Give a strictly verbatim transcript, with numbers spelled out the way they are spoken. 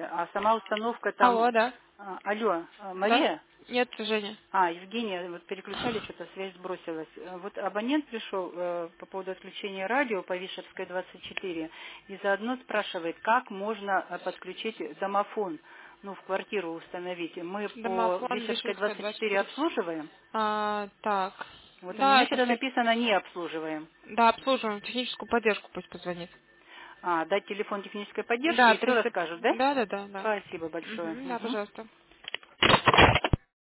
А сама установка там... Алло, да. А, алло, а, Да? Мария? Нет, Женя. А, Евгения, вот переключали, что-то связь сбросилась. Э, Вот абонент пришел э, по поводу отключения радио по Вишевской двадцать четыре и заодно спрашивает, как можно э, подключить домофон, ну, в квартиру установить. Мы по Домофон, Вишевской Вишенская, двадцать двадцать четыре четыре. обслуживаем. А, так. Вот у Да, меня это что-то все. написано «не обслуживаем». Да, обслуживаем. Техническую поддержку пусть позвонит. А, дать телефон технической поддержки Да, и все триста. расскажут, да? Да, да, да, да. Спасибо большое. Мгм, да, Мгм. пожалуйста.